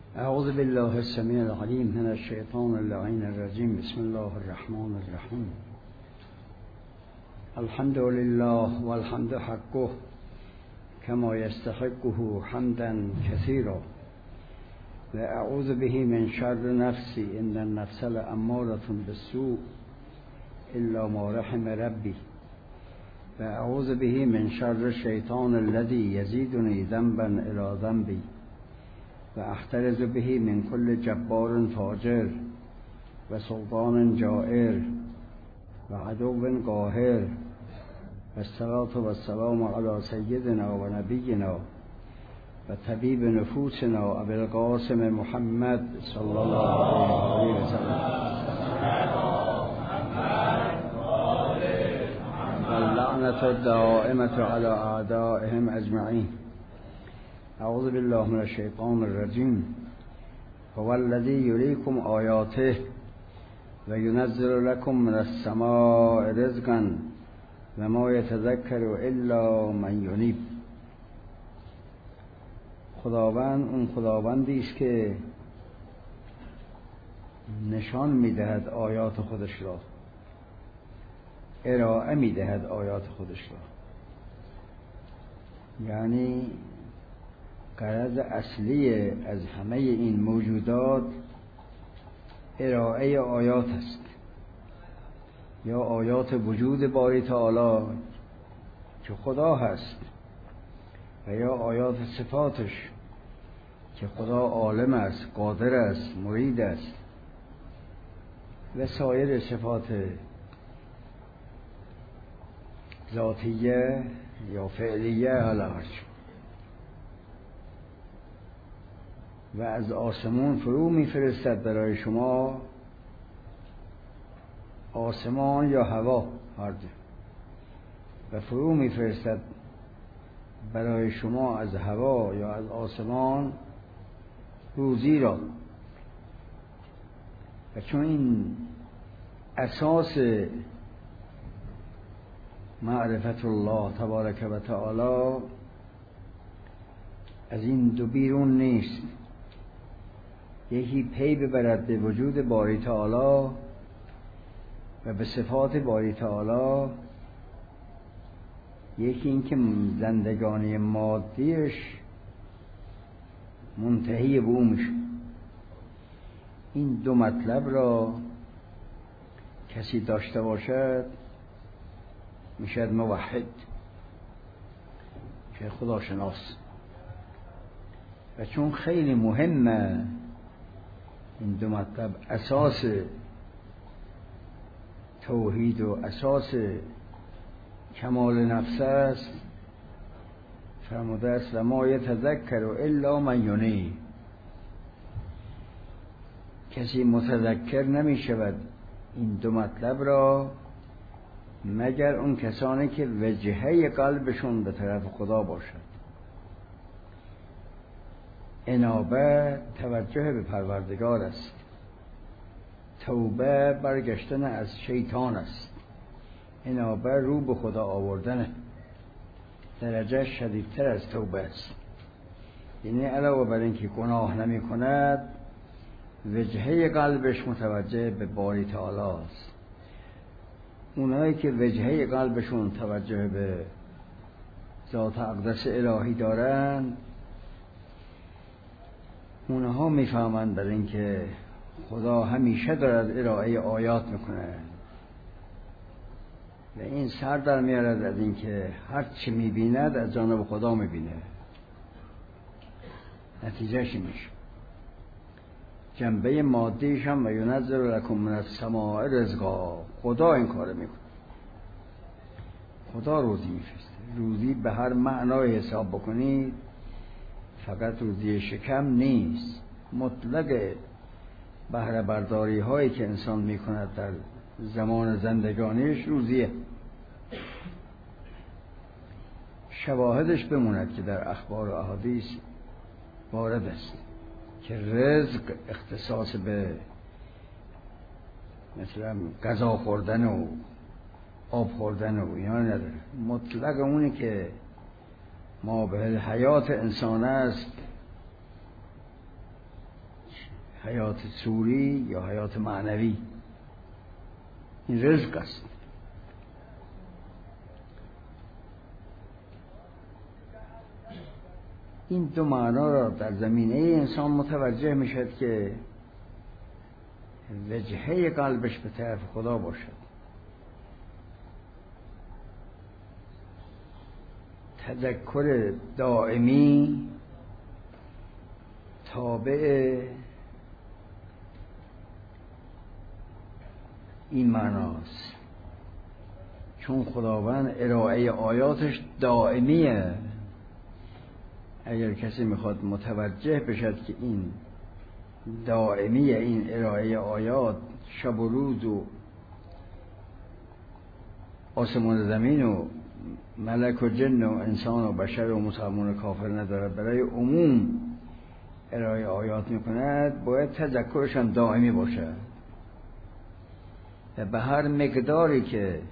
اعوذ بالله السمیع العلیم من الشیطان اللعین الرجیم. بسم الله الرحمن الرحیم. الحمد لله والحمد حقه كما يستحقه حمدا كثيرا واعوذ به من شر نفسي ان النفس لأمارة بالسوء الا ما رحم ربي واعوذ به من شر الشيطان الذي يزيدني ذنبا الى ذنبي واحترز به من كل جبار فاجر وسلطان جائر وعدو قاهر والصلاة والسلام على سيدنا ونبينا وطبيب نفوسنا أبي القاسم محمد صلى الله عليه وسلم واللعنة الدائمة على أعدائهم أجمعين. أعوذ بالله من الشيطان الرجيم. هو الذي يريكم آياته وينزل لكم من السماء رزقا وما يتذكر إلا من ينيب. خداوند اون خداوندی است که نشان میدهد آیات خودش را، ارائه میدهد آیات خودش را. یعنی غرض اصلی از همه این موجودات ارائه آیات است، یا آیات وجود باری تعالی که خدا هست، و یا آیات صفاتش که خدا عالم است، قادر است، مرید است، و سایر صفات ذاتیه یا فعلیه هرچی. و از آسمان فرو میفرستد برای شما، آسمان یا هوا هر دو، و فرو میفرستد برای شما از هوا یا از آسمان روزی را. و چون این اساس معرفت الله تبارک و تعالی از این دو بیرون نیست، یکی پی ببرد به وجود باری تعالی و به صفات باری تعالی، یکی این که زندگانی مادیش منتهی به او میشه. این دو مطلب را کسی داشته باشد میشد موحد، که خداشناس. و چون خیلی مهمه این دو مطلب، اساس توحید و اساس کمال نفس است، فرموده است و ما یتذکر الا من ینیب. کسی متذکر نمی شود این دو مطلب را مگر اون کسانی که وجهه قلبشون به طرف خدا باشد. انابه توجه به پروردگار است، توبه برگشتن از شیطان است، انابه رو به خدا آوردنه، درجه شدیدتر از توبه است. یعنی علاوه بر اینکه گناه نمی کند، وجهه قلبش متوجه به باری تعالی است. اونایی که وجهه قلبشون توجه به ذات اقدس الهی دارن، اونها میفهمند در اینکه خدا همیشه دارد ارائه آیات میکنه، و این سر در میارد از اینکه هر چی میبیند از جانب خدا میبینه. نتیجهش میشه جنبه مادیش هم و ینزل لکم من السماء رزقا. خدا این کار میکنه، خدا روزی میفرسته. روزی به هر معنای حساب بکنید فقط روزی شکم نیست، مطلق بهره برداری هایی که انسان میکند در زمان زندگانیش روزیه. شواهدش بموند که در اخبار و احادیث وارد است که رزق اختصاص به مثلا غذا خوردن و آب خوردن و اینا نداره. مطلق اونی که ما به حیات انسان است حیات صوری یا حیات معنوی. این رزق است. این دو معنا را در زمینه انسان متوجه میشد که وجهه قلبش به طرف خدا باشد. تذکر دائمی تابع این معناست، چون خداوند ارائه آیاتش دائمیه. اگر کسی میخواد متوجه بشد که این دائمیه، این ارائه آیات شب و روز و آسمان و زمین و ملک و جن و انسان و بشر و مسلمان و کافر نداره، برای عموم ارائه آیات میکند، باید تذکرش هم دائمی باشه و به هر مقداری که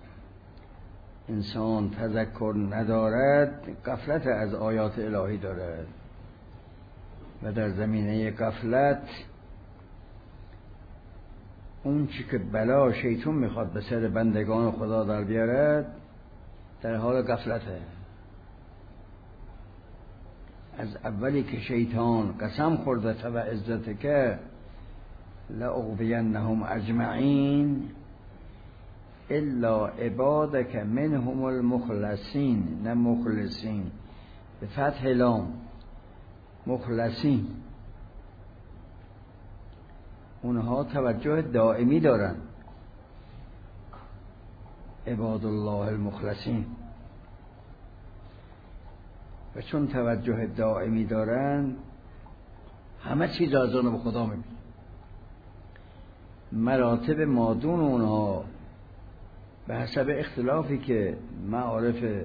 انسان تذکر ندارد غفلت از آیات الهی دارد و در زمینه غفلت اون چی که بلا شیطان میخواد به سر بندگان خدا در بیارد در حال غفلته. از اولی که شیطان قسم خورده و عزت که لأغوینهم اجمعین الا عبادک منهم المخلصین، نه مخلصین به فتح لام، مخلصین، اونها توجه دائمی دارن، عباد الله المخلصین. و چون توجه دائمی دارن همه چیز از جانب خدا میبینن. مراتب مادون اونها به حسب اختلافی که معارف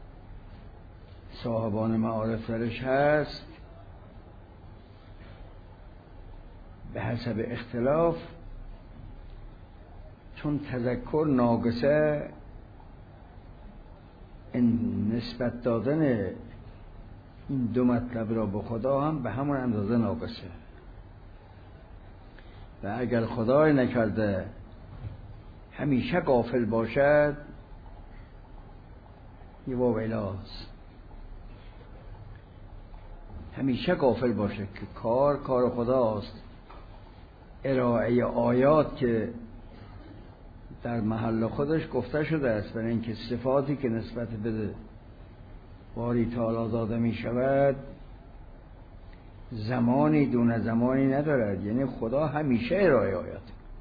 صاحبان معارف درش هست، به حسب اختلاف، چون تذکر ناقصه، این نسبت دادن این دو مطلب را به خدا هم به همون اندازه ناقصه. و اگر خدای نکرده همیشه غافل باشد، یه واویلاست. همیشه غافل باشه که کار خداست. ارائه آیات که در محل خودش گفته شده است، برای اینکه صفاتی که نسبت به باری تعالی داده می شود زمانی دون زمانی ندارد. یعنی خدا همیشه ارائه آیات،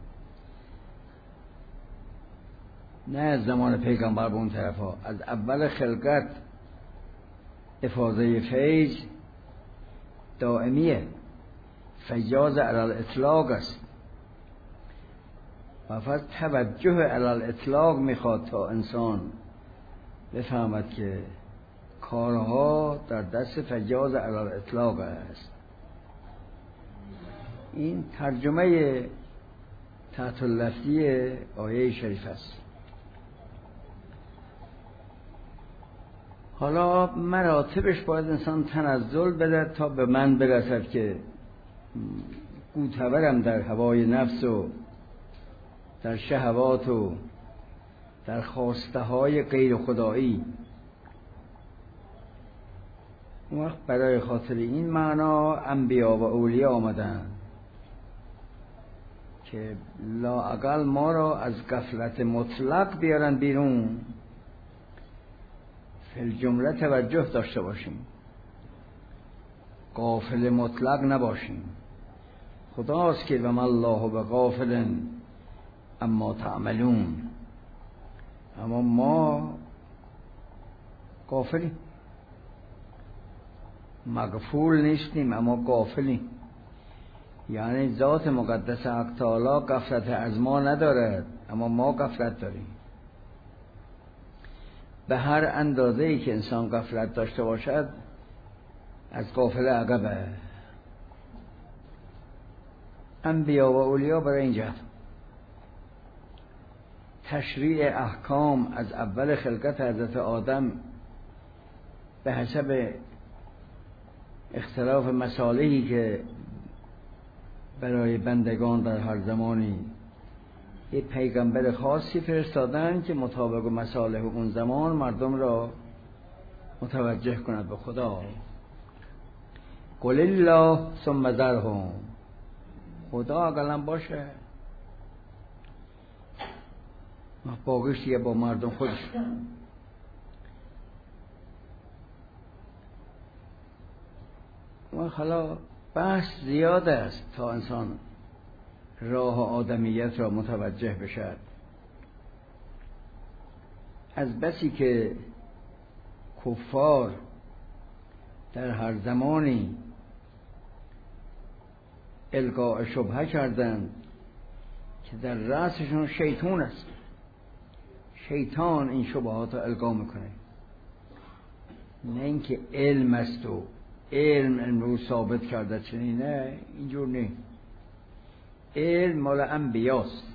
نه از زمان پیغمبر به اون طرف ها، از اول خلقت افاضه فیض دائمیه، فیاض علی الاطلاق است و فقط توجه علی الاطلاق میخواد تا انسان بفهمد که کارها در دست فیاض علی الاطلاق است. این ترجمه تحت اللفظی آیه شریف است. حالا مراتبش باید انسان تنزل بده تا به من برسد که گوتورم در هوای نفس و در شهوات و در خواسته های غیر خدایی. اون وقت برای خاطر این معنا انبیا و اولیا آمدن که لااقل ما را از غفلت مطلق بیارن بیرون، فی الجمله توجه داشته باشیم، غافل مطلق نباشیم. خداست که و ما الله بغافل اما تعملون، اما ما غافلیم، مغفول نیستیم اما غافلیم. یعنی ذات مقدس حق تعالی غفلت از ما ندارد اما ما غفلت داریم. به هر اندازه‌ای که انسان غفلت داشته باشد از غافل عقبه. انبیا و اولیا برای این جهت تشریع احکام از اول خلقت حضرت آدم به حسب اختلاف مصالحی که برای بندگان در هر زمانی یه پیغمبر خاصی فرستادن که مطابق مصالح اون زمان مردم را متوجه کند به خدا. قل الله ثم ذرهم، خدا اقلم باشه، باقیش دیگه با مردم خودش. و حالا بحث زیاد است تا انسان راه آدمیت را متوجه بشد. از بسی که کفار در هر زمانی القاء شبهه کردند که در رأسشون شیطان است، شیطان این شبهات را القا میکنه، نه اینکه علم است و علم رو ثابت کرده چنین، نه اینجور نه. علم مال انبیاست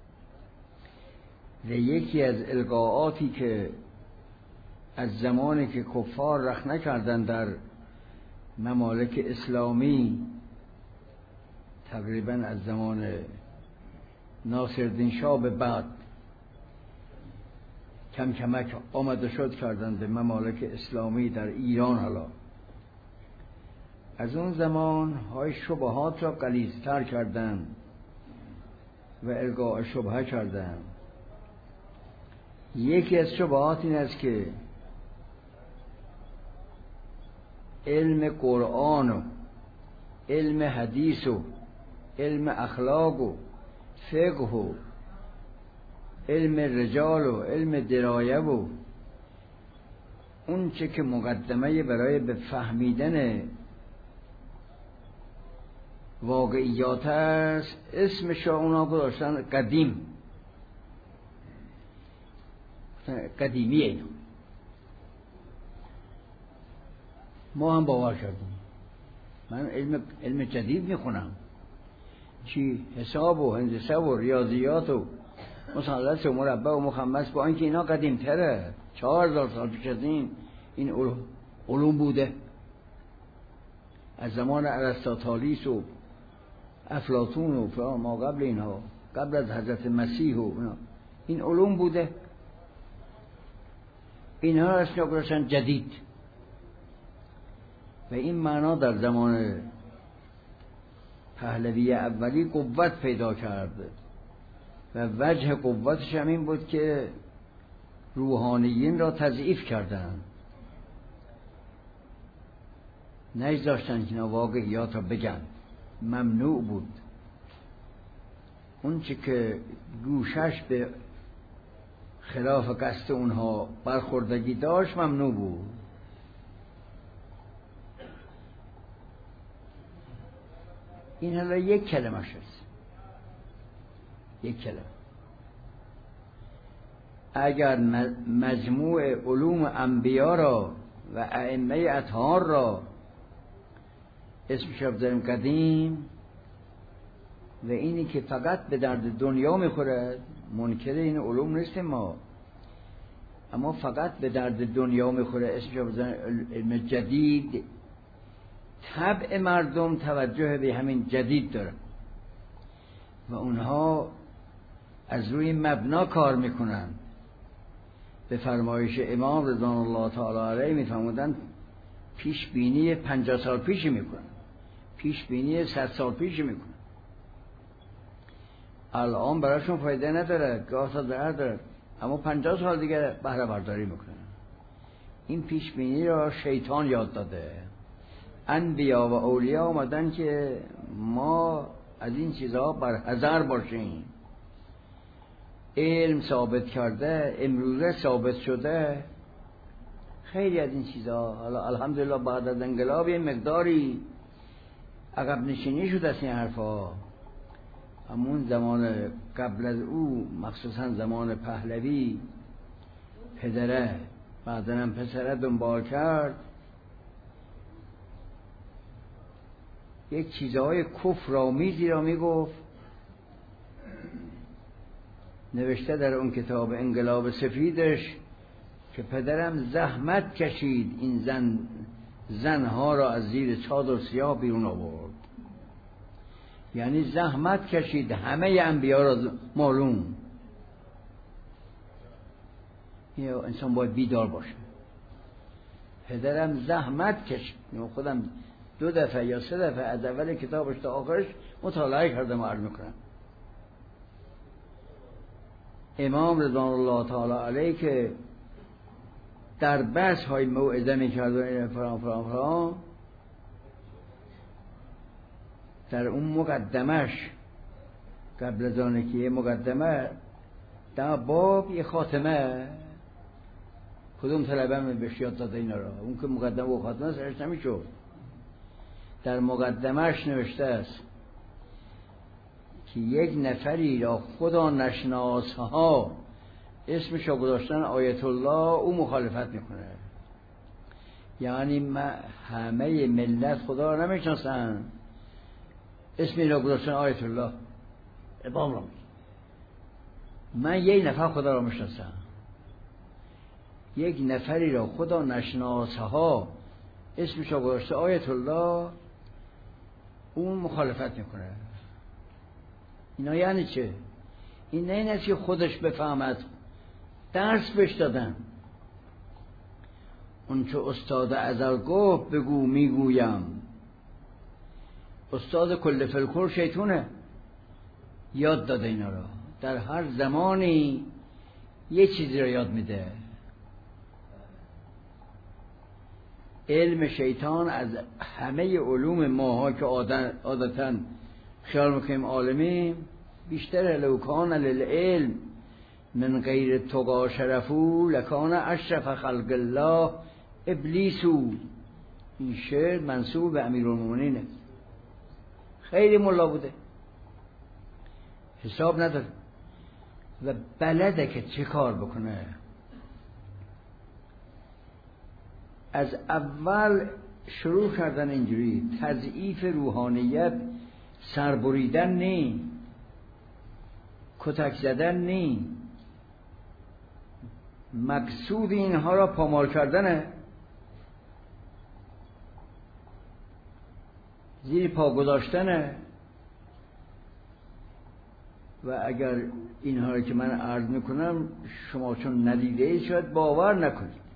و یکی از القاءاتی که از زمانی که کفار رخنه کردن در ممالک اسلامی، تقریبا از زمان ناصرالدین شاه به بعد کم کمک آمده شد کردن به ممالک اسلامی در ایران. حالا از اون زمان های شبهات را غلیظتر کردن و القاء شبهه کردن. یکی از شبهات این است که علم قرآن و علم حدیث و علم اخلاق و فقه و علم رجال و علم درایه و اون چه که مقدمه برای به فهمیدن واقعیات است، اسمش را اونا گذاشتن قدیم، قدیمیه. اینا ما هم باور کردیم. من علم جدید میخونم، چی حساب و هندسه و ریاضیات و مثلث و مربع و مخمس، با اینکه اینا قدیم تره، 4000 سال پیش از این علوم بوده، از زمان ارسطاطالیس و افلاطون و ما قبل اینها، قبل از حضرت مسیح و این علوم بوده. اینها را اسمش گذاشتن جدید و این معنا در زمان پهلوی اولی قوت پیدا کرده و وجه قوتش هم این بود که روحانیین را تضعیف کردند، نگذاشتن که اینا واقعیات را بگن، ممنوع بود. اون چه که گوشش به خلاف قصد اونها برخوردگی داشت ممنوع بود. این حالا یک کلمه شست، یک کلمه. اگر مجموع علوم انبیا را و ائمه اطهار را اسمش رو بذاریم قدیم و اینی که فقط به درد دنیا میخورد، منکر این علوم نیستیم ما، اما فقط به درد دنیا میخوره، اسمش رو بذاریم علم جدید، طبع مردم توجه به همین جدید دارن و اونها از روی مبنا کار میکنن. به فرمایش امام رضوان الله تعالی علیه میفرمودن پیش بینی 50 سال پیشی میکنن، پیش بینی 100 سال پیشی میکنن. الان براشون فایده نداره، گاه تا ضرر داره، اما 50 سال دیگه بهره برداری میکنن. این پیش بینی را شیطان یاد داده. انبیا و اولیا اومدن که ما از این چیزها برحذر باشیم. علم ثابت کرده، امروزه ثابت شده، خیلی از این چیزها. حالا الحمدلله بعد از انقلاب یه مقداری عقب نشینی شده از این حرفا، همون زمان قبل از او، مخصوصا زمان پهلوی، پدره بعدن هم پسره دنبال کرد، یک چیزهای کفرآمیزی را میگفت. نوشته در اون کتاب انقلاب سفیدش که پدرم زحمت کشید این زنها را از زیر چادر سیاه بیرون آورد. یعنی زحمت کشید، همه انبیا را معلوم. یا انسان باید بیدار باشه. پدرم زحمت کشید، خودم 2 دفعه یا 3 دفعه از اول کتابش تا آخرش مطالعه کردم و عرض میکنم. امام رضوان الله تعالی علیه که در بحث های موعظه میکرد و این فرام در اون مقدمش قبل از آنه که یه مقدمه در باب یه خاتمه، کدوم طلبه بهش یاد داده اینا را، اون که مقدمه و خاتمه سرش نمیشد. در مقدمش نوشته است که یک نفری را خدا نشناسها اسمش را گذاشتن آیت الله، او مخالفت میکنه. یعنی همه ملت خدا را نمیشناسن، اسمی را گذاشتن آیت الله. امام را من یک نفر خدا را میشناسم، یک نفری را خدا نشناسها اسمش را گذاشته آیت الله، اون مخالفت میکنه. اینا یعنی چه؟ این نه این است که خودش بفهمد، درس بهش دادن. اون چه استاد ازل گفت بگو میگویم. استاد کل فلکل شیطونه، یاد داده اینا را. در هر زمانی یه چیزی را یاد میده. علم شیطان از همه علوم ماها که عادتاً خیال میکنیم عالمیم بیشتر. لو کان للعلم من غیر تقا شرفو لکان اشرف خلق الله ابلیسو. این شعر منسوب به امیرالمومنینه. خیلی ملا بوده، حساب نداره و بلده که چه کار بکنه. از اول شروع کردن اینجوری تضعیف روحانیت، سربریدن نی، کتک زدن نی، مقصود اینها را پامال کردنه، زیر پا گذاشتنه. و اگر اینها را که من عرض میکنم شما چون ندیده اید شاید باور نکنید،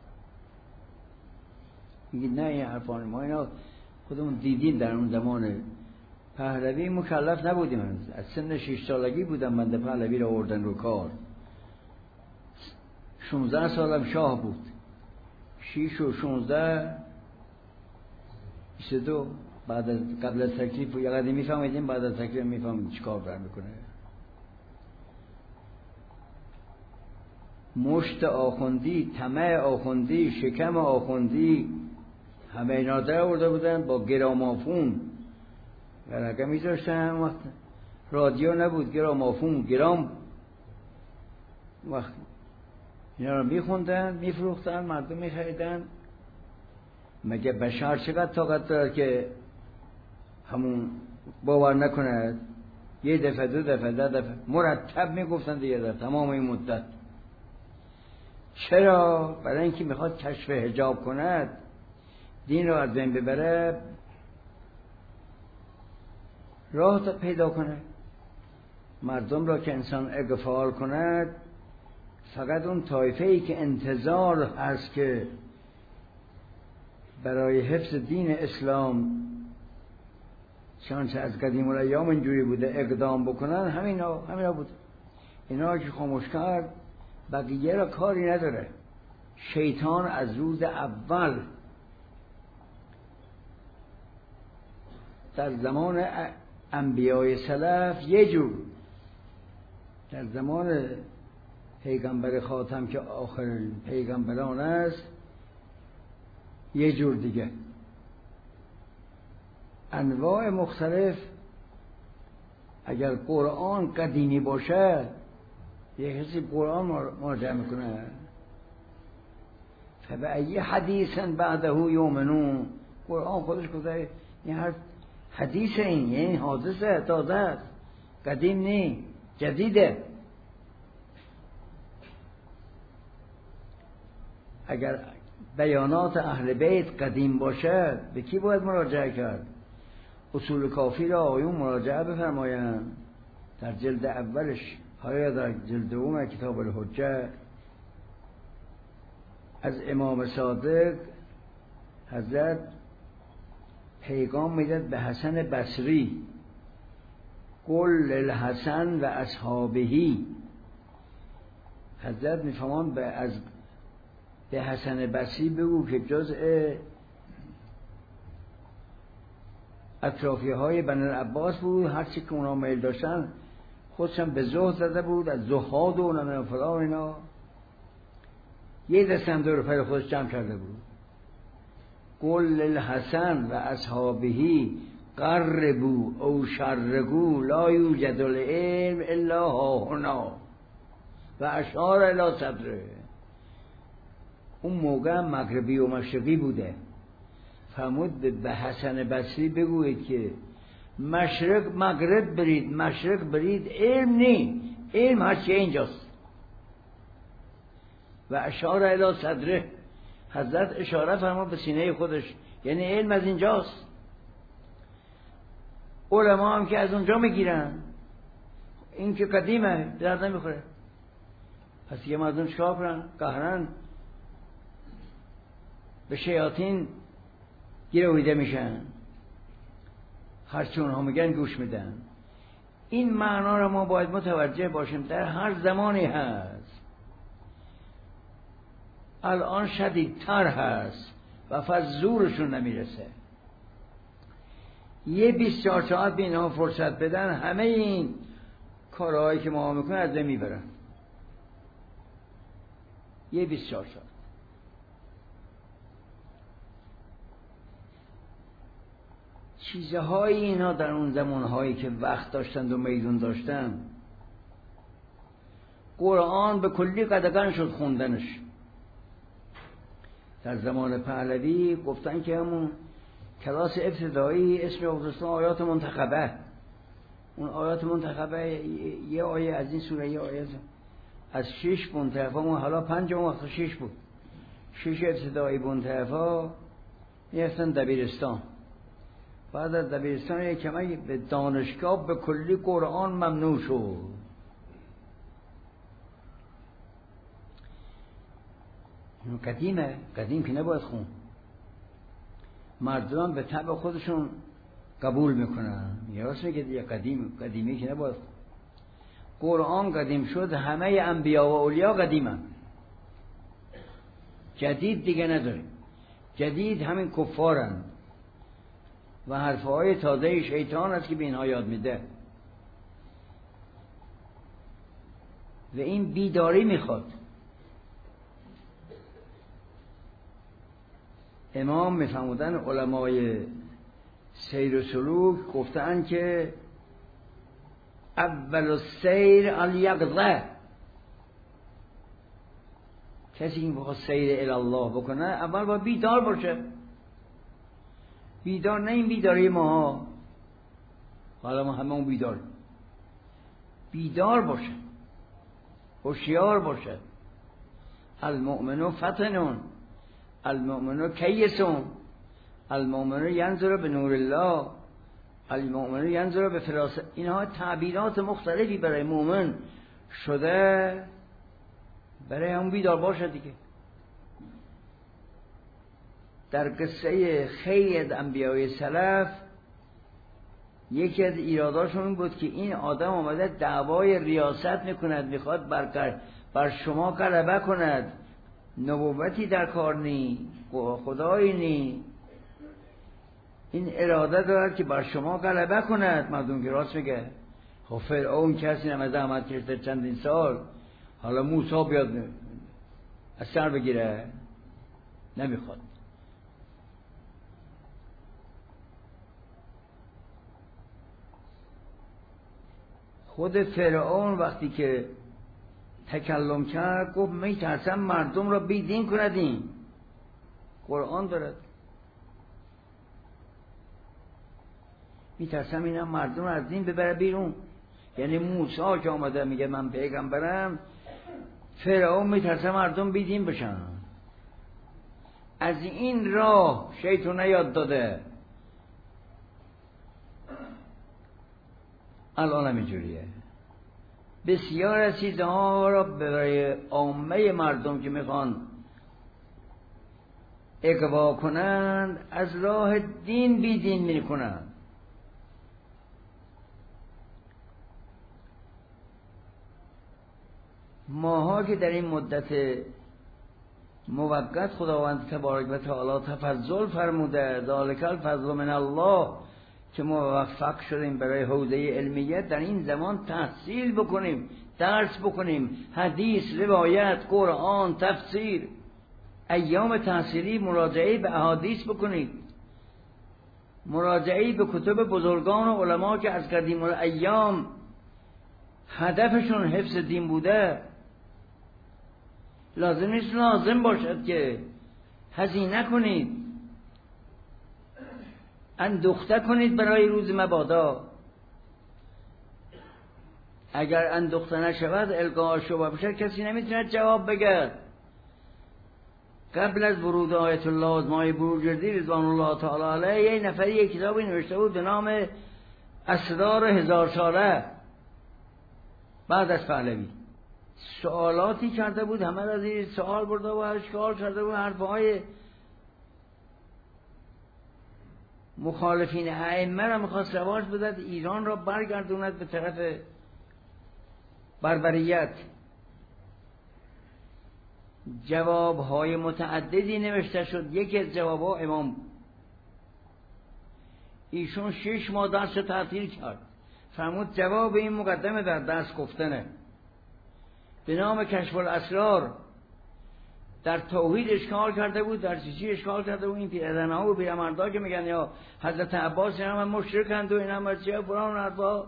میگید نه این حرفان ما اینا خودمون دیدیم. در اون زمان پهلوی مکلف نبودیم، از سن 6 سالگی بودم من پهلوی را آوردن رو کار. 16 سالم شاه بود، 6 و 16 22. بعد از قبل از تکلیف یه قدری میفهمیدیم، بعد از تکلیف میفهمیم چیکار برم میکنه. مشت آخوندی، طمع آخوندی، شکم آخوندی، همه اینا در آورده بودن با گرامافون. ورقه میذاشتن، هم وقت رادیو نبود، گرامافون، گرام وقت اینا رو میخوندن، میفروختن، مردم میخریدن. مگه بشر چقدر طاقت داره که همون باور نکند؟ یه دفعه 2 دفعه 10 دفعه مرتب میگفتن دیگه در تمام این مدت. چرا؟ برای اینکه میخواد کشف حجاب کند، دین رو از بین ببره، راه پیدا کنه. مردم را که انسان اغفال کند، فقط اون طایفه‌ای که انتظار هست که برای حفظ دین اسلام چنانچه از قدیم الایام اینجوری بوده اقدام بکنن، همینا بود. اینا که خاموش کرد بقیه را کاری نداره. شیطان از روز اول در زمان انبیای سلف یه جور، در زمان پیغمبر خاتم که آخرین پیغمبران است یه جور دیگه. انواع مختلف. اگر قرآن قدیمی باشه یه کسی قرآن مراجعه میکنه، فبأی حدیث بعده یؤمنون. قرآن خودش گفته این حرف حدیث، این یعنی حادثه، تازه است، قدیم نی، جدیده. اگر بیانات اهل بیت قدیم باشه به کی باید مراجعه کرد؟ اصول کافی را آقایون مراجعه بفرمایند در جلد اولش، یا در جلد دوم کتاب الحجه، از امام صادق حضرت پیغام میداد به حسن بصری، قل للحسن و اصحابهی. حضرت میفهمان به حسن بصری بگو که جزء اطرافی های بنی العباس بود، هرچی که اونا میل داشتن خودشم به زهد زده بود، از زهاد و نمیدونم فلان اینا، یه دستم دور پر خودش جمع کرده بود. قل للحسن و اصحابهی قربوا او شرقوا لا یوجد العلم الا هاهنا و اشار الی صدره. اون موقع مغربی و مشرقی بوده. فرمود به حسن بصری بگوید که مشرق مغرب برید، مشرق برید، علم نی، علم هرچی اینجاست. و اشار الی صدره، حضرت اشاره فرمود به سینه خودش، یعنی علم از اینجاست. علما هم که از اونجا میگیرن، این که قدیمه درد نمیخوره. پس یه مردم چکار کنن؟ قهرن به شیاطین گیرویده میشن، هرچی اونها میگن گوش میدن. این معنا رو ما باید متوجه باشیم، در هر زمانی هست، الان شدیدتر هست و فقط زورشون نمیرسه. یه 24 ساعت به اینها فرصت بدن، همه این کارهایی که ما میکنن از بین میبرن. یه 24 ساعت. چیزهای اینا در اون زمانهایی که وقت داشتند و میدون داشتن، قرآن به کلی قدغن شد خوندنش. در زمان پهلوی گفتن که همون کلاس ابتدایی اسم گذاشتن آیات منتخبه. اون آیات منتخبه یه آیه از این سوره، یه آیه از 6 منتخبه، اون حالا 5 اون وقت 6 بود. 6 ابتدایی منتخبه میرفتن دبیرستان. بعد از دبیرستان یک کمی به دانشگاه به کلی قرآن ممنوع شد. قدیمه، قدیم که نباید خون. مردم به طبع خودشون قبول میکنن. یه راست میگه دیگه قدیمی که نباید خون. قرآن قدیم شد، همه انبیا و اولیا قدیمن. جدید دیگه نداریم. جدید همین کفارن و حرفهای تازه شیطان است که به اینها یاد میده. و این بیداری میخواد. امام میفرمودن، علمای سیر و سلوک گفتن که اول السیر الیقظه، کسی که بخواد سیر الله بکنه اول باید بیدار باشه. بیدار نه این بیداری ما، حالا ما همه اون بیدار باشه، هوشیار باشه. المؤمن فتنون، المؤمن کیسون، المؤمن ینظر به نور الله، المؤمن ینظر به فراست. اینها تعبیرات مختلفی برای مؤمن شده، برای همون بیدار باشه دیگه. در قصه خیلی از انبیای سلف یکی از ایراداشون بود که این آدم آمده دعوای ریاست میکند، میخواد بر شما غلبه کند، نبوتی در کار نی، خدایی نی، این اراده دارد که بر شما غلبه کند. مردم که راست میگه. خب فرعون کسی نمه زحمت کشته چندین سال، حالا موسی بیاد از سر بگیره؟ نمیخواد. خود فرعون وقتی که تکلم کرد گفت میترسم مردم را بیدین کندیم. قرآن دارد، میترسم اینا مردم را از دین ببره بیرون. یعنی موسی که آمده میگه من پیغمبرم، فرعون میترسم مردم بیدین بشن. از این راه شیطان یاد داده الان هم اینجوریه. بسیار از چیزها را برای عامه مردم که میخوان اغوا کنند از راه دین بی دین میکنند. ماها که در این مدت موقت خداوند تبارک و تعالی تفضل فرموده، ذالک الفضل من الله، که موفق شدیم برای حوزه علمیت در این زمان تحصیل بکنیم، درس بکنیم، حدیث، روایت، قرآن، تفسیر، ایام تحصیلی مراجعه به احادیث بکنید، مراجعه به کتب بزرگان و علما که از قدیم الایام هدفشون حفظ دین بوده. لازم نیست لازم باشد که هزینه کنید، اندوخته کنید برای روز مبادا. اگر اندوخته نشود، القاء شبهه بشه، کسی نمیتونه جواب بگه. قبل از ورود آیت الله آزمای بروجردی رضوان الله تعالی علیه، یه نفری یک کتابی نوشته بود به نام اسرار 1000 ساله بعد از پهلوی. سوالاتی کرده بود، همه را زیر سوال برده و اشکال کرده بود، حرفهای مخالفین ائمه را میخواست رواج بدهد، ایران را برگردوند به طرف بربریت. جوابهای متعددی نوشته شد. یکی از جوابها امام، ایشون 6 ماه درس تعطیل کرد، فرمود جواب این مقدمه در درس گفتنه، به نام کشف الاسرار. در توحید اشکال کرده بود، در چیزی اشکال کرده بود. این پیرزن‌ها و پیرمردها که میگن یا حضرت عباس اینا هم مشرکند و اینا هم چه فلان حرفا،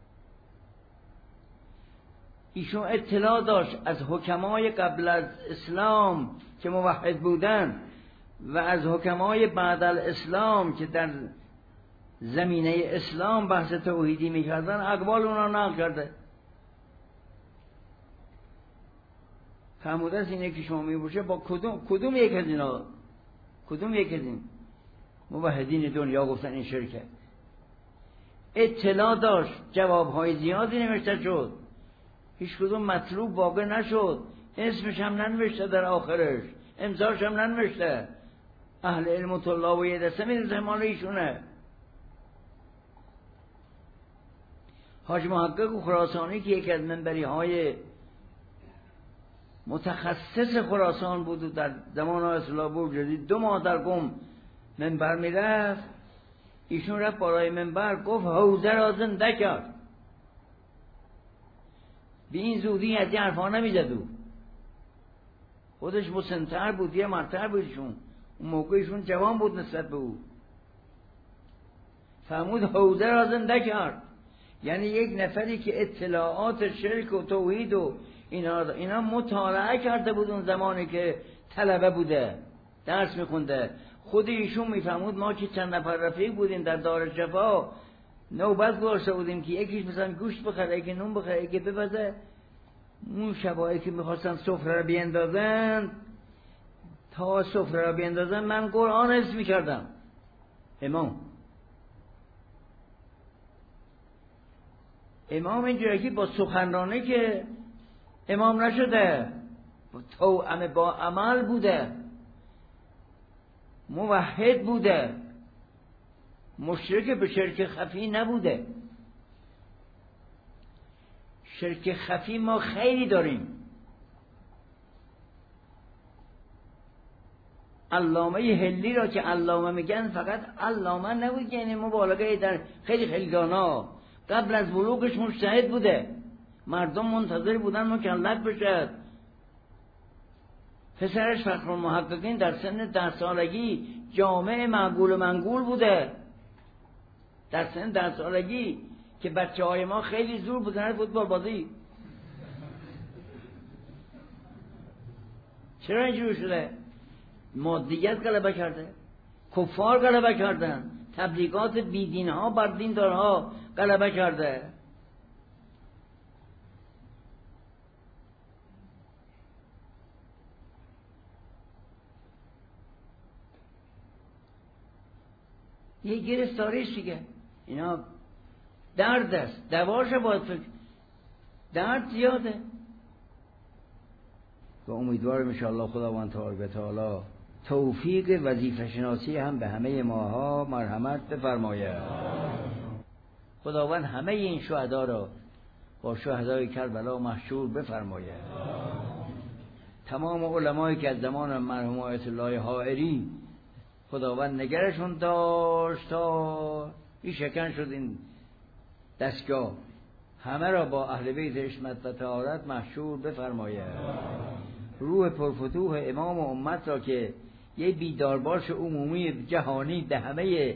ایشون اطلاع داشت از حکمای قبل از اسلام که موحد بودن و از حکمای بعد الاسلام که در زمینه اسلام بحث توحیدی میکردن، اقوال اونا نقل کرده. فرموده است اینه که شما میبوشه با کدوم یک از اینا، کدوم یک از این موحدین دنیا گفتن این شرکه. اطلاع داشت، جوابهای زیادی نوشته شد، هیچ کدوم مطلوب واقع نشد، اسمش هم ننوشته در آخرش، امضاش هم ننوشته. اهل علم و طلاب و یه دسته میرسه مال ایشونه. حاج محقق خراسانی که یکی از منبری های متخصص خراسان بود و در زمان آیت الله بروجردی 2 ماه در قم منبر میرفت، ایشون رفت بالای منبر گفت حوزه را زنده کرد. به این زودی از این حرفا نمیزد، خودش مسن‌تر بود، یه مرتر بود ایشون، اون موقع ایشون جوان بود نسبت به او. فرمود حوزه را زنده کرد، یعنی یک نفری که اطلاعات شرک و توحید و اینا مطالعه کرده بود اون زمانی که طلبه بوده درس میخونده. خود ایشون میفهمود ما که چند نفر رفیق بودیم در دار شفا، نوبت گذاشته بودیم که یکیش مثلا گوشت بخره، یکی نون بخره، یکی بپزه. اون شبایی که میخواستن سفره را بیندازن، تا سفره را بیندازن من قرآن حفظ میکردم. امام اینجوری که با سخنرانی که امام نشده، توأم با عمل بوده، موحد بوده، مشرک به شرک خفی نبوده. شرک خفی ما خیلی داریم. علامه هلی را که علامه میگن، فقط علامه نبود، یعنی مبالغه در خیلی دانا، قبل از بلوغش مجتهد بوده، مردم منتظر بودن مکلف بشد. پسرش فخرالمحققین در سن 10 سالگی جامع معقول و منقول بوده، در سن 10 سالگی که بچه های ما خیلی زور بودن فوتبال بازی. چرا اینجور شده؟ مادیت غلبه کرده، کفار غلبه کردن، تبلیغات بیدین ها بر دیندارها غلبه کرده. یه گرفتاریش دیگه. اینا درد است، دواش باید فکر، درد زیاده. و امیدوارم انشاءالله خداوند تبارک و تعالی توفیق وظیفه شناسی هم به همه ماها مرحمت بفرماید. خداوند همه این شهدا را با شهدای کربلا محشور بفرماید. تمام علمایی که از زمان مرحوم آیت الله حائری خداوند نگرشون داشت تا این شکن شد این دستگاه، همه را با اهل بیت عصمت و طهارت محشور بفرماید. روح پرفتوح امام امت را که یه بیدارباش عمومی جهانی به همه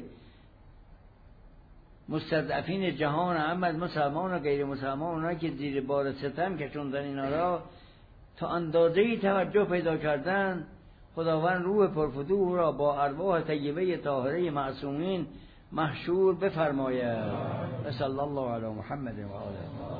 مستضعفین جهان، هم از مسلمان و غیر مسلمان، اونایی که زیر بار ستم کشوندن اینا را تا اندازه‌ای توجه پیدا کردن، خداوند روح پرفتوح را با ارواح طیبه طاهره معصومین محشور بفرماید. و صلی الله علی محمد و آله.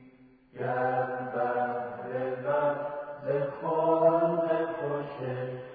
گر بهر بد خوش